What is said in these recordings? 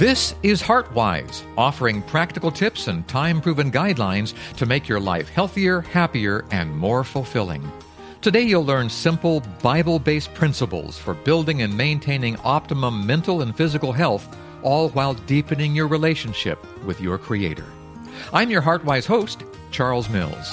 This is HeartWise, offering practical tips and time-proven guidelines to make your life healthier, happier, and more fulfilling. Today you'll learn simple, Bible-based principles for building and maintaining optimum mental and physical health, all while deepening your relationship with your Creator. I'm your HeartWise host, Charles Mills.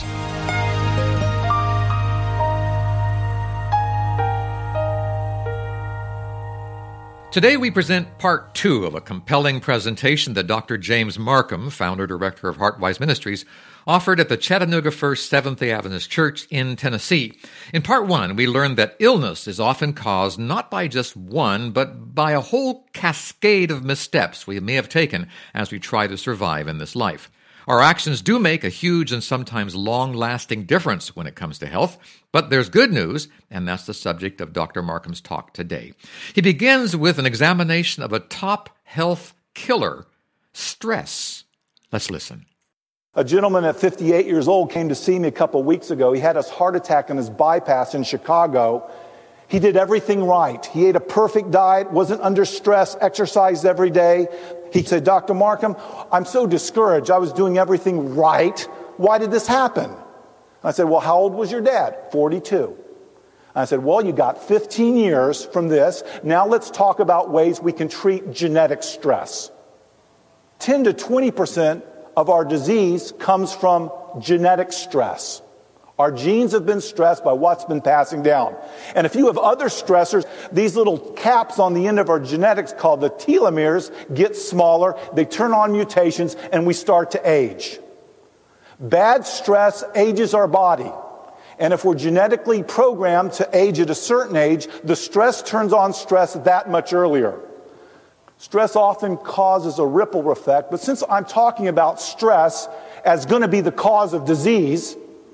Today we present part 2 of a compelling presentation that Dr. James Marcum, founder-director of HeartWise Ministries, offered at the Chattanooga First Seventh-day Adventist Church in Tennessee. In part 1, we learned that illness is often caused not by just one, but by a whole cascade of missteps we may have taken as we try to survive in this life. Our actions do make a huge and sometimes long-lasting difference when it comes to health, but there's good news, and that's the subject of Dr. Marcum's talk today. He begins with an examination of a top health killer, stress. Let's listen. A gentleman at 58 years old came to see me a couple weeks ago. He had a heart attack on his bypass in Chicago. He did everything right. He ate a perfect diet, wasn't under stress, exercised every day. He said, Dr. Marcum, I'm so discouraged. I was doing everything right. Why did this happen? I said, well, how old was your dad? 42. I said, well, you got 15 years from this. Now let's talk about ways we can treat genetic stress. 10 to 20% of our disease comes from genetic stress. Our genes have been stressed by what's been passing down. And if you have other stressors, these little caps on the end of our genetics called the telomeres get smaller, they turn on mutations, and we start to age. Bad stress ages our body. And if we're genetically programmed to age at a certain age, the stress turns on stress that much earlier. Stress often causes a ripple effect, but since I'm talking about stress as going to be the cause of disease,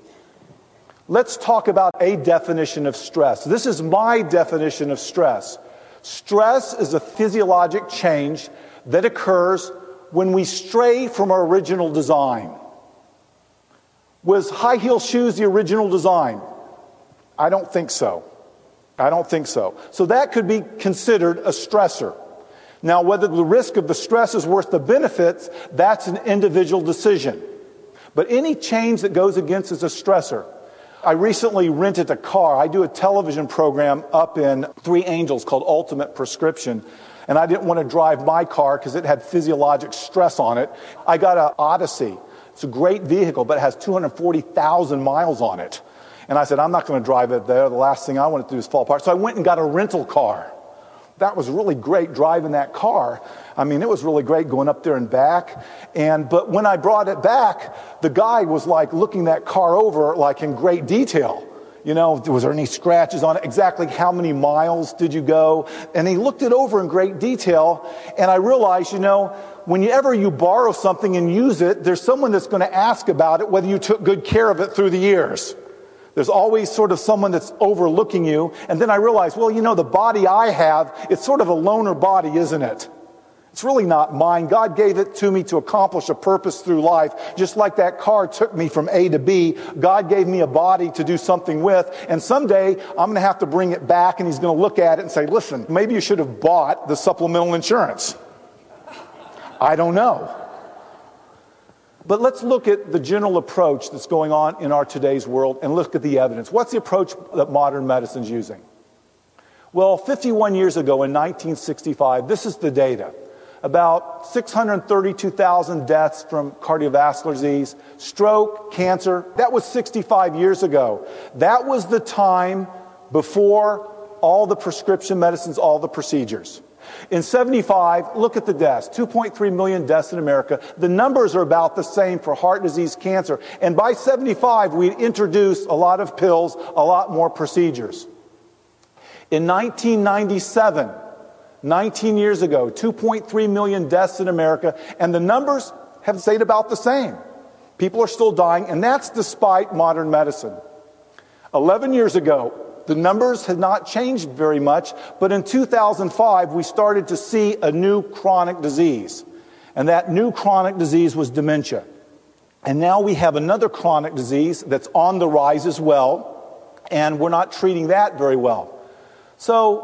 let's talk about a definition of stress. This is my definition of stress. Stress is a physiologic change that occurs when we stray from our original design. Was high heel shoes the original design? I don't think so. So that could be considered a stressor. Now, whether the risk of the stress is worth the benefits, that's an individual decision. But any change that goes against is a stressor. I recently rented a car. I do a television program up in Three Angels called Ultimate Prescription. And I didn't want to drive my car because it had physiologic stress on it. I got an Odyssey. It's a great vehicle, but it has 240,000 miles on it. And I said, I'm not going to drive it there. The last thing I want it to do is fall apart. So I went and got a rental car. That was really great driving that car. I mean, it was really great going up there and back. But when I brought it back, the guy was like looking that car over like in great detail. You know, was there any scratches on it? Exactly how many miles did you go? And he looked it over in great detail. And I realized, whenever you borrow something and use it, there's someone that's going to ask about it, whether you took good care of it through the years. There's always sort of someone that's overlooking you. And then I realized, the body I have, it's sort of a loner body, isn't it? It's really not mine. God gave it to me to accomplish a purpose through life. Just like that car took me from A to B, God gave me a body to do something with. And someday I'm going to have to bring it back and he's going to look at it and say, listen, maybe you should have bought the supplemental insurance. I don't know. But let's look at the general approach that's going on in our today's world and look at the evidence. What's the approach that modern medicine's using? Well, 51 years ago in 1965, this is the data. About 632,000 deaths from cardiovascular disease, stroke, cancer. That was 65 years ago. That was the time before all the prescription medicines, all the procedures. In 75, look at the deaths, 2.3 million deaths in America. The numbers are about the same for heart disease, cancer. And by 75, we introduced a lot of pills, a lot more procedures. In 1997, 19 years ago, 2.3 million deaths in America, and the numbers have stayed about the same. People are still dying, and that's despite modern medicine. 11 years ago, the numbers had not changed very much, but in 2005, we started to see a new chronic disease. And that new chronic disease was dementia. And now we have another chronic disease that's on the rise as well, and we're not treating that very well. So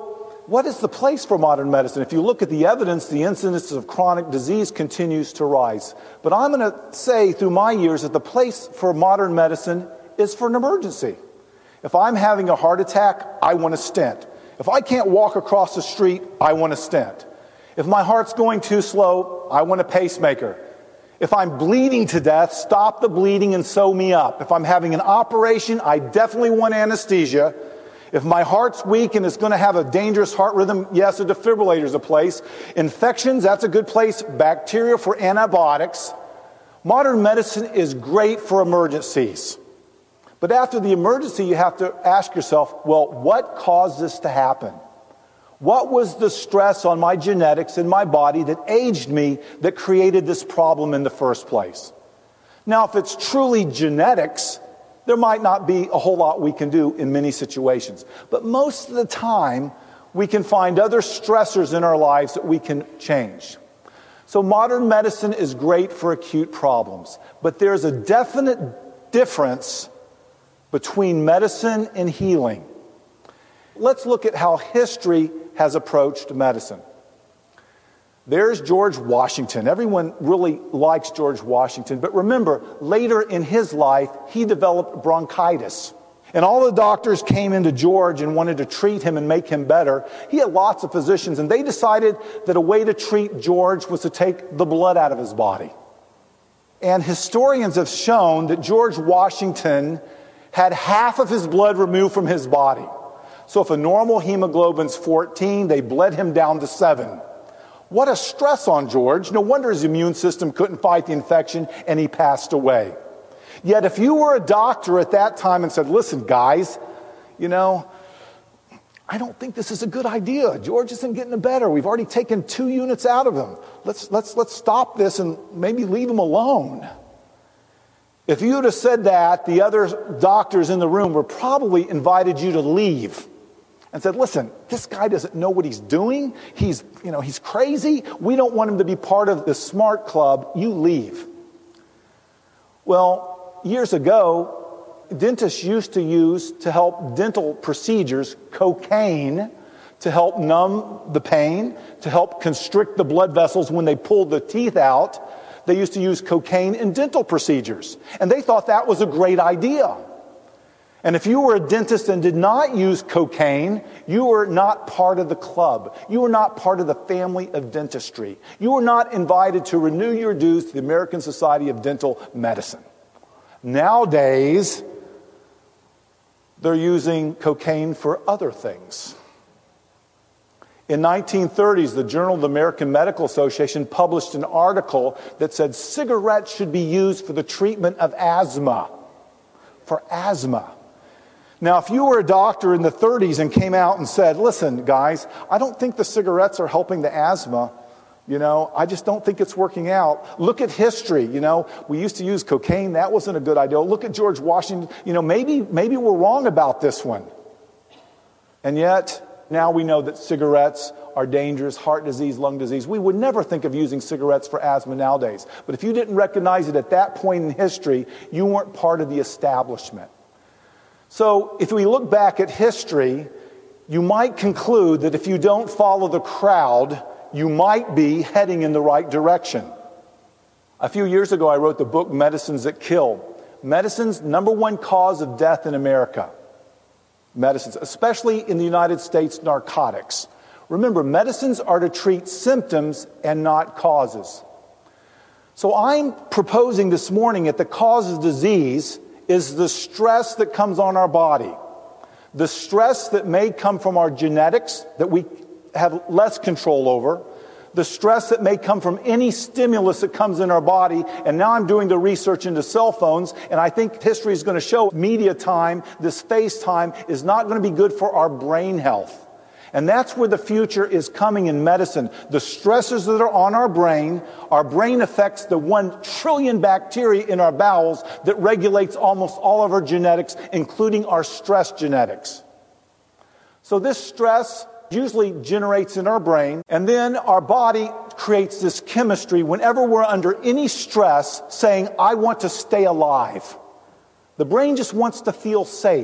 what is the place for modern medicine? If you look at the evidence, the incidence of chronic disease continues to rise. But I'm going to say through my years that the place for modern medicine is for an emergency. If I'm having a heart attack, I want a stent. If I can't walk across the street, I want a stent. If my heart's going too slow, I want a pacemaker. If I'm bleeding to death, stop the bleeding and sew me up. If I'm having an operation, I definitely want anesthesia. If my heart's weak and it's going to have a dangerous heart rhythm, yes, a defibrillator's a place. Infections, that's a good place. Bacteria for antibiotics. Modern medicine is great for emergencies. But after the emergency, you have to ask yourself, well, what caused this to happen? What was the stress on my genetics in my body that aged me that created this problem in the first place? Now, if it's truly genetics, there might not be a whole lot we can do in many situations. But most of the time, we can find other stressors in our lives that we can change. So modern medicine is great for acute problems. But there's a definite difference between medicine and healing. Let's look at how history has approached medicine. There's George Washington. Everyone really likes George Washington. But remember, later in his life, he developed bronchitis. And all the doctors came into George and wanted to treat him and make him better. He had lots of physicians, and they decided that a way to treat George was to take the blood out of his body. And historians have shown that George Washington had half of his blood removed from his body. So if a normal hemoglobin's 14, they bled him down to 7. What a stress on George. No wonder his immune system couldn't fight the infection and he passed away. Yet if you were a doctor at that time and said, listen, guys, I don't think this is a good idea. George isn't getting better. We've already taken 2 units out of him. Let's stop this and maybe leave him alone. If you would have said that, the other doctors in the room were probably invited you to leave and said, listen, this guy doesn't know what he's doing. He's crazy. We don't want him to be part of the smart club. You leave. Well, years ago, dentists used to use, to help dental procedures, cocaine to help numb the pain, to help constrict the blood vessels when they pulled the teeth out. They used to use cocaine in dental procedures. And they thought that was a great idea. And if you were a dentist and did not use cocaine, you were not part of the club. You were not part of the family of dentistry. You were not invited to renew your dues to the American Society of Dental Medicine. Nowadays, they're using cocaine for other things. In 1930s, the Journal of the American Medical Association published an article that said cigarettes should be used for the treatment of asthma. For asthma. Now, if you were a doctor in the 30s and came out and said, listen, guys, I don't think the cigarettes are helping the asthma. I just don't think it's working out. Look at history. We used to use cocaine. That wasn't a good idea. Look at George Washington. Maybe we're wrong about this one. And yet, now we know that cigarettes are dangerous, heart disease, lung disease. We would never think of using cigarettes for asthma nowadays. But if you didn't recognize it at that point in history, you weren't part of the establishment. So if we look back at history, you might conclude that if you don't follow the crowd, you might be heading in the right direction. A few years ago, I wrote the book, Medicines That Kill. Medicine's number one cause of death in America. Medicines, especially in the United States, narcotics. Remember, medicines are to treat symptoms and not causes. So I'm proposing this morning that the cause of disease is the stress that comes on our body. The stress that may come from our genetics that we have less control over. The stress that may come from any stimulus that comes in our body. And now I'm doing the research into cell phones, and I think history is going to show media time, this FaceTime, is not going to be good for our brain health. And that's where the future is coming in medicine. The stresses that are on our brain affects the 1 trillion bacteria in our bowels that regulates almost all of our genetics, including our stress genetics. So this stress usually generates in our brain, and then our body creates this chemistry whenever we're under any stress saying, I want to stay alive. The brain just wants to feel safe.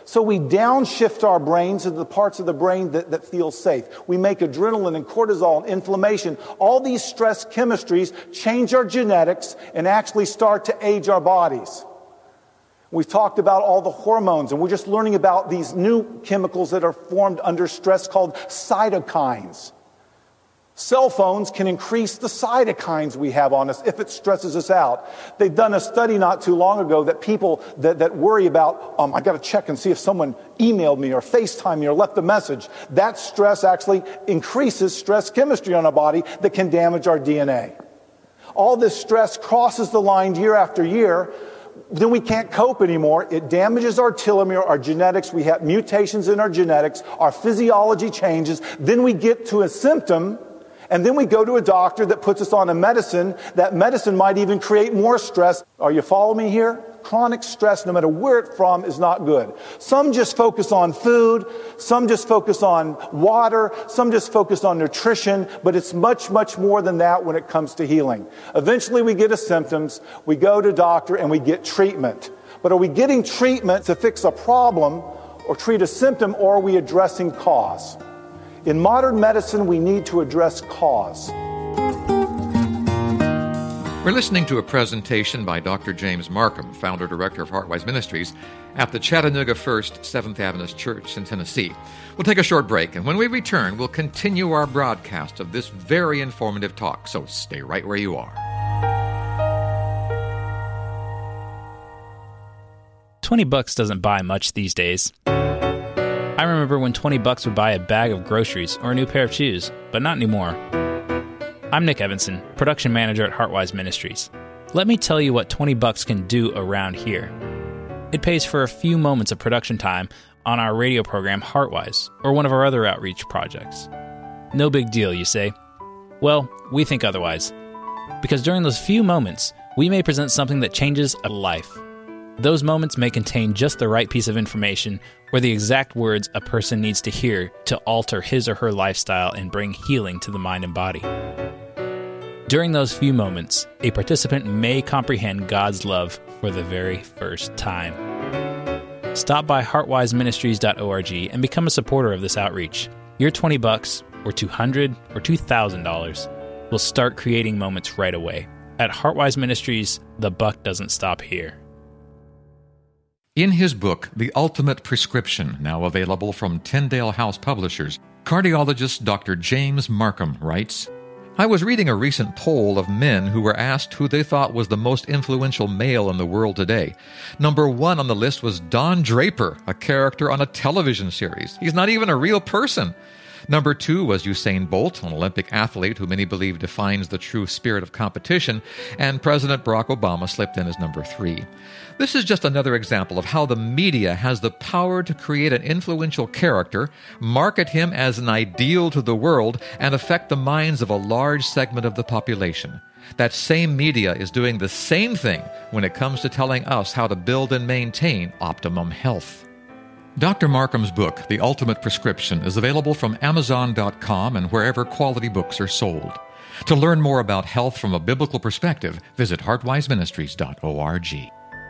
So we downshift our brains to the parts of the brain that feel safe. We make adrenaline and cortisol and inflammation. All these stress chemistries change our genetics and actually start to age our bodies. We've talked about all the hormones, and we're just learning about these new chemicals that are formed under stress called cytokines. Cell phones can increase the cytokines we have on us if it stresses us out. They've done a study not too long ago that people that worry about, I got to check and see if someone emailed me or FaceTimed me or left a message. That stress actually increases stress chemistry on our body that can damage our DNA. All this stress crosses the line year after year. Then we can't cope anymore. It damages our telomere, our genetics. We have mutations in our genetics. Our physiology changes. Then we get to a symptom. And then we go to a doctor that puts us on a medicine. That medicine might even create more stress. Are you following me here? Chronic stress, no matter where it's from, is not good. Some just focus on food. Some just focus on water. Some just focus on nutrition. But it's much, much more than that when it comes to healing. Eventually we get a symptoms. We go to a doctor and we get treatment. But are we getting treatment to fix a problem or treat a symptom, or are we addressing cause? In modern medicine, we need to address cause. We're listening to a presentation by Dr. James Marcum, founder-director of Heartwise Ministries, at the Chattanooga First 7th Adventist Church in Tennessee. We'll take a short break, and when we return, we'll continue our broadcast of this very informative talk, so stay right where you are. $20 doesn't buy much these days. I remember when $20 would buy a bag of groceries or a new pair of shoes, but not anymore. I'm Nick Evanson, production manager at Heartwise Ministries. Let me tell you what $20 can do around here. It pays for a few moments of production time on our radio program Heartwise, or one of our other outreach projects. No big deal, you say? Well, we think otherwise. Because during those few moments, we may present something that changes a life. Those moments may contain just the right piece of information or the exact words a person needs to hear to alter his or her lifestyle and bring healing to the mind and body. During those few moments, a participant may comprehend God's love for the very first time. Stop by heartwiseministries.org and become a supporter of this outreach. Your $20 or $200 or $2,000 will start creating moments right away. At Heartwise Ministries, the buck doesn't stop here. In his book, The Ultimate Prescription, now available from Tyndale House Publishers, cardiologist Dr. James Marcum writes, I was reading a recent poll of men who were asked who they thought was the most influential male in the world today. Number 1 on the list was Don Draper, a character on a television series. He's not even a real person. Number 2 was Usain Bolt, an Olympic athlete who many believe defines the true spirit of competition, and President Barack Obama slipped in as number 3. This is just another example of how the media has the power to create an influential character, market him as an ideal to the world, and affect the minds of a large segment of the population. That same media is doing the same thing when it comes to telling us how to build and maintain optimum health. Dr. Marcum's book, The Ultimate Prescription, is available from Amazon.com and wherever quality books are sold. To learn more about health from a biblical perspective, visit heartwiseministries.org.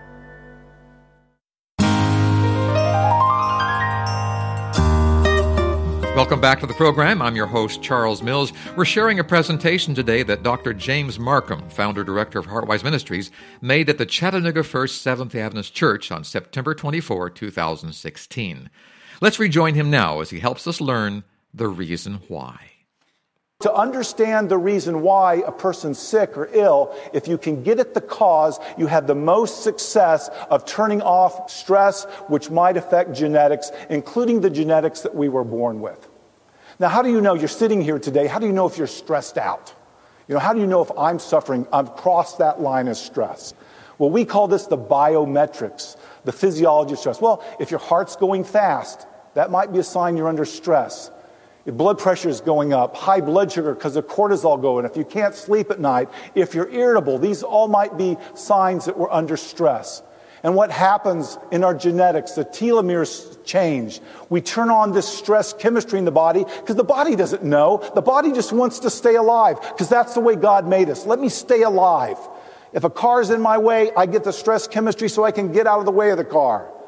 Welcome back to the program. I'm your host, Charles Mills. We're sharing a presentation today that Dr. James Marcum, founder-director of Heartwise Ministries, made at the Chattanooga First 7th Adventist Church on September 24, 2016. Let's rejoin him now as he helps us learn the reason why. To understand the reason why a person's sick or ill, if you can get at the cause, you have the most success of turning off stress, which might affect genetics, including the genetics that we were born with. Now, how do you know you're sitting here today? How do you know if you're stressed out? How do you know if I'm suffering? I've crossed that line of stress. Well, we call this the biometrics, the physiology of stress. Well, if your heart's going fast, that might be a sign you're under stress. Your blood pressure is going up, high blood sugar because of cortisol going. If you can't sleep at night, if you're irritable, these all might be signs that we're under stress. And what happens in our genetics, the telomeres change. We turn on this stress chemistry in the body because the body doesn't know. The body just wants to stay alive because that's the way God made us. Let me stay alive. If a car's in my way, I get the stress chemistry so I can get out of the way of the car.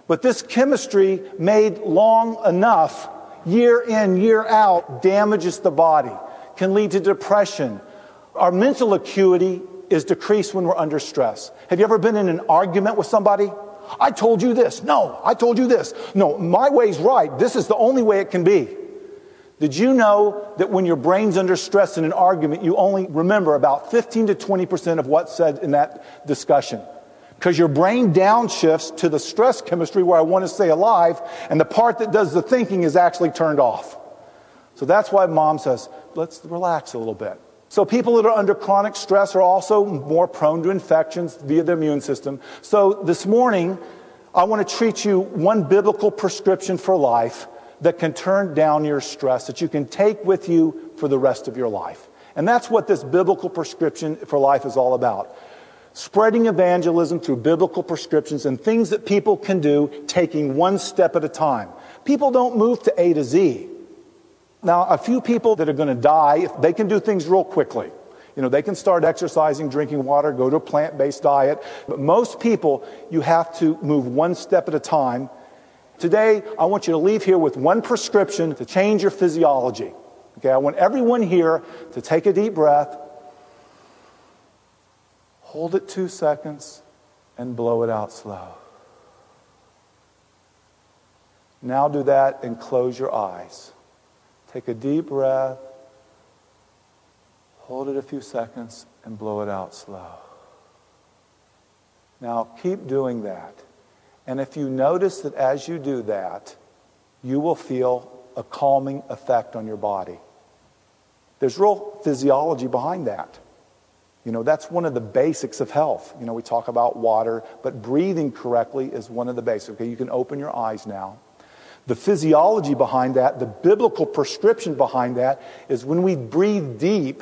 But this chemistry made long enough, year in, year out, damages the body, can lead to depression. Our mental acuity is decreased when we're under stress. Have you ever been in an argument with somebody? I told you this. No, I told you this. No, my way's right. This is the only way it can be. Did you know that when your brain's under stress in an argument, you only remember about 15 to 20% of what's said in that discussion? Because your brain downshifts to the stress chemistry where I want to stay alive, and the part that does the thinking is actually turned off. So that's why Mom says, let's relax a little bit. So people that are under chronic stress are also more prone to infections via their immune system. So this morning, I want to treat you one biblical prescription for life that can turn down your stress, that you can take with you for the rest of your life. And that's what this biblical prescription for life is all about. Spreading evangelism through biblical prescriptions and things that people can do, taking one step at a time. People don't move to A to Z. Now, a few people that are going to die, they can do things real quickly. You know, they can start exercising, drinking water, go to a plant-based diet. But most people, you have to move one step at a time. Today, I want you to leave here with one prescription to change your physiology. Okay, I want everyone here to take a deep breath, hold it 2 seconds, and blow it out slow. Now do that and close your eyes. Take a deep breath, hold it a few seconds, and blow it out slow. Now keep doing that. And if you notice that as you do that, you will feel a calming effect on your body. There's real physiology behind that. You know, that's one of the basics of health. You know, we talk about water, but breathing correctly is one of the basics. Okay, you can open your eyes now. The physiology behind that, the biblical prescription behind that, is when we breathe deep,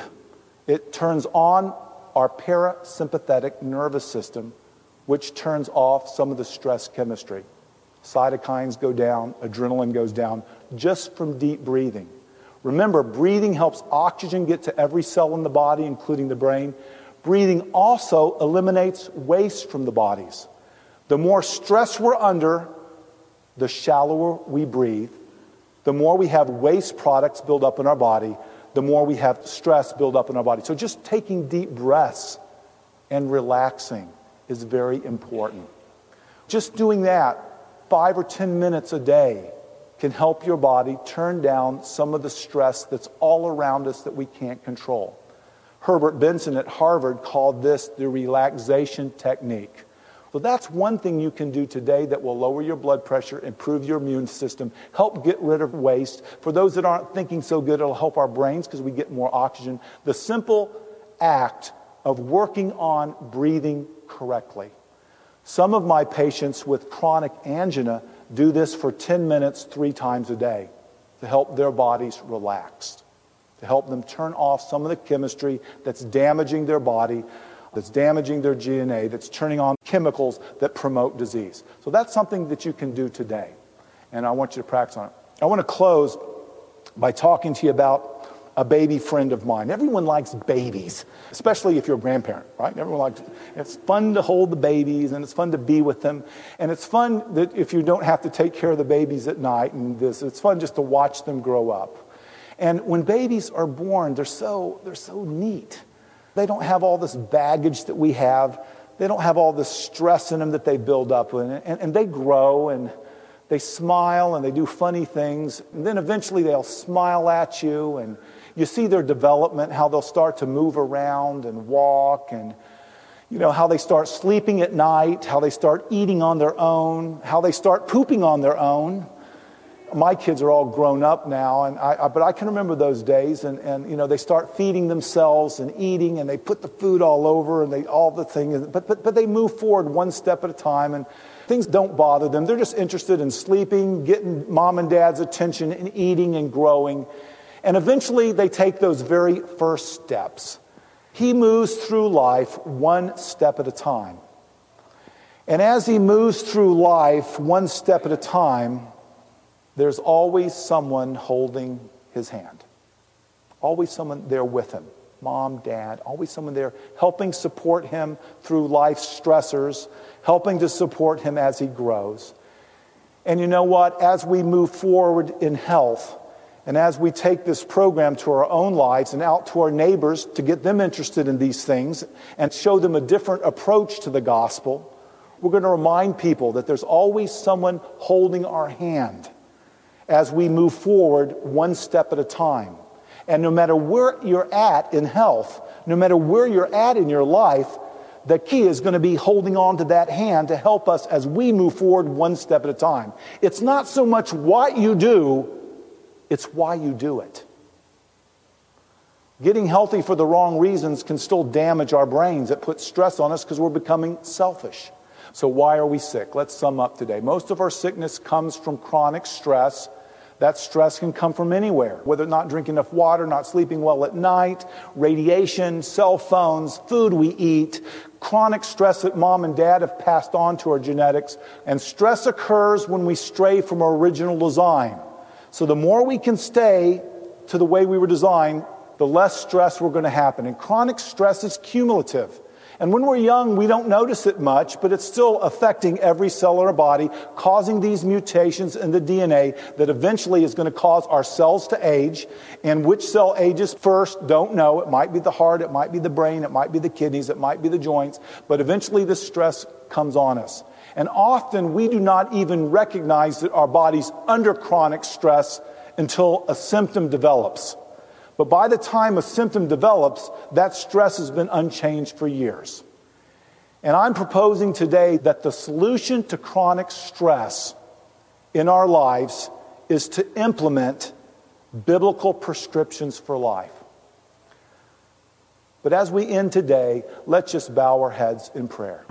it turns on our parasympathetic nervous system, which turns off some of the stress chemistry. Cytokines go down, adrenaline goes down, just from deep breathing. Remember, breathing helps oxygen get to every cell in the body, including the brain. Breathing also eliminates waste from the bodies. The more stress we're under, the shallower we breathe. The more we have waste products build up in our body, the more we have stress build up in our body. So just taking deep breaths and relaxing is very important. Just doing that 5 or 10 minutes a day can help your body turn down some of the stress that's all around us that we can't control. Herbert Benson at Harvard called this the relaxation technique. So that's one thing you can do today that will lower your blood pressure, improve your immune system, help get rid of waste. For those that aren't thinking so good, it'll help our brains because we get more oxygen. The simple act of working on breathing correctly. Some of my patients with chronic angina do this for 10 minutes 3 times a day to help their bodies relax, to help them turn off some of the chemistry that's damaging their body, that's damaging their DNA, that's turning on chemicals that promote disease. So that's something that you can do today, and I want you to practice on it. I want to close by talking to you about a baby friend of mine. Everyone likes babies, especially if you're a grandparent, right? Everyone likes, it's fun to hold the babies, and it's fun to be with them. And it's fun that if you don't have to take care of the babies at night, and it's fun just to watch them grow up. And when babies are born, they're so neat. They don't have all this baggage that we have. They don't have all this stress in them that they build up. And they grow, and they smile, and they do funny things. And then eventually they'll smile at you, and you see their development, how they'll start to move around and walk, and you know how they start sleeping at night, how they start eating on their own, how they start pooping on their own. My kids are all grown up now, but I can remember those days, and you know, they start feeding themselves and eating, and they put the food all over, and all the things, but they move forward one step at a time, and things don't bother them. They're just interested in sleeping, getting mom and dad's attention, and eating and growing. And eventually they take those very first steps. He moves through life one step at a time. And as he moves through life one step at a time, there's always someone holding his hand. Always someone there with him. Mom, dad, always someone there helping support him through life's stressors, helping to support him as he grows. And you know what? As we move forward in health, and as we take this program to our own lives and out to our neighbors to get them interested in these things and show them a different approach to the gospel, we're going to remind people that there's always someone holding our hand as we move forward one step at a time. And no matter where you're at in health, no matter where you're at in your life, the key is going to be holding on to that hand to help us as we move forward one step at a time. It's not so much what you do, it's why you do it. Getting healthy for the wrong reasons can still damage our brains. It puts stress on us because we're becoming selfish. So why are we sick? Let's sum up today. Most of our sickness comes from chronic stress. That stress can come from anywhere, whether not drinking enough water, not sleeping well at night, radiation, cell phones, food we eat, chronic stress that mom and dad have passed on to our genetics. And stress occurs when we stray from our original design. So the more we can stay to the way we were designed, the less stress we're going to happen. And chronic stress is cumulative. And when we're young, we don't notice it much, but it's still affecting every cell in our body, causing these mutations in the DNA that eventually is going to cause our cells to age. And which cell ages first, don't know. It might be the heart, it might be the brain, it might be the kidneys, it might be the joints. But eventually this stress comes on us. And often we do not even recognize that our body's under chronic stress until a symptom develops. But by the time a symptom develops, that stress has been unchanged for years. And I'm proposing today that the solution to chronic stress in our lives is to implement biblical prescriptions for life. But as we end today, let's just bow our heads in prayer.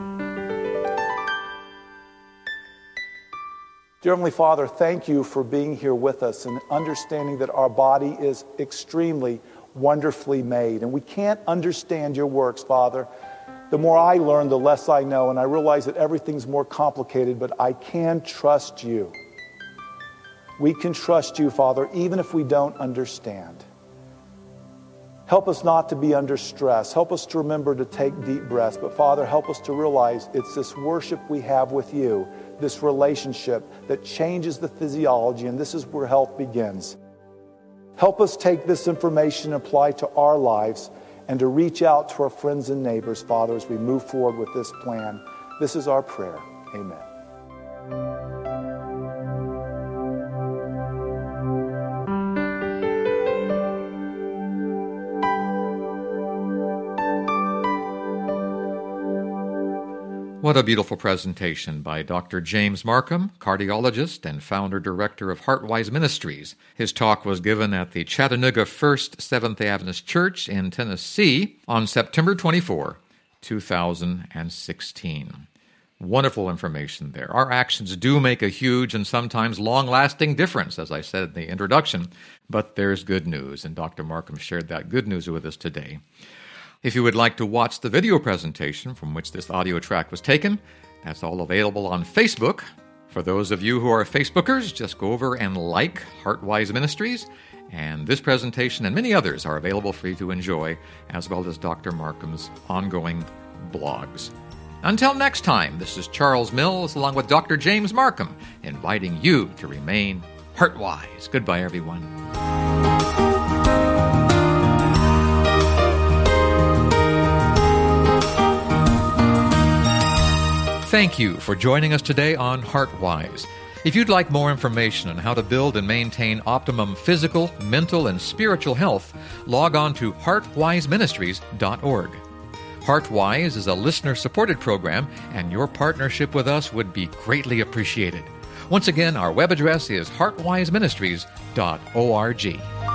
Dear Heavenly Father, thank you for being here with us and understanding that our body is extremely wonderfully made. And we can't understand your works, Father. The more I learn, the less I know. And I realize that everything's more complicated, but I can trust you. We can trust you, Father, even if we don't understand. Help us not to be under stress. Help us to remember to take deep breaths. But Father, help us to realize it's this worship we have with you, this relationship that changes the physiology, and this is where health begins. Help us take this information and apply it to our lives and to reach out to our friends and neighbors, Father, as we move forward with this plan. This is our prayer. Amen. What a beautiful presentation by Dr. James Marcum, cardiologist and founder-director of HeartWise Ministries. His talk was given at the Chattanooga First Seventh Adventist Church in Tennessee on September 24, 2016. Wonderful information there. Our actions do make a huge and sometimes long-lasting difference, as I said in the introduction, but there's good news, and Dr. Marcum shared that good news with us today. If you would like to watch the video presentation from which this audio track was taken, that's all available on Facebook. For those of you who are Facebookers, just go over and like HeartWise Ministries, and this presentation and many others are available for you to enjoy, as well as Dr. Marcum's ongoing blogs. Until next time, this is Charles Mills along with Dr. James Marcum, inviting you to remain heartwise. Goodbye, everyone. Thank you for joining us today on HeartWise. If you'd like more information on how to build and maintain optimum physical, mental, and spiritual health, log on to heartwiseministries.org. HeartWise is a listener-supported program, and your partnership with us would be greatly appreciated. Once again, our web address is heartwiseministries.org.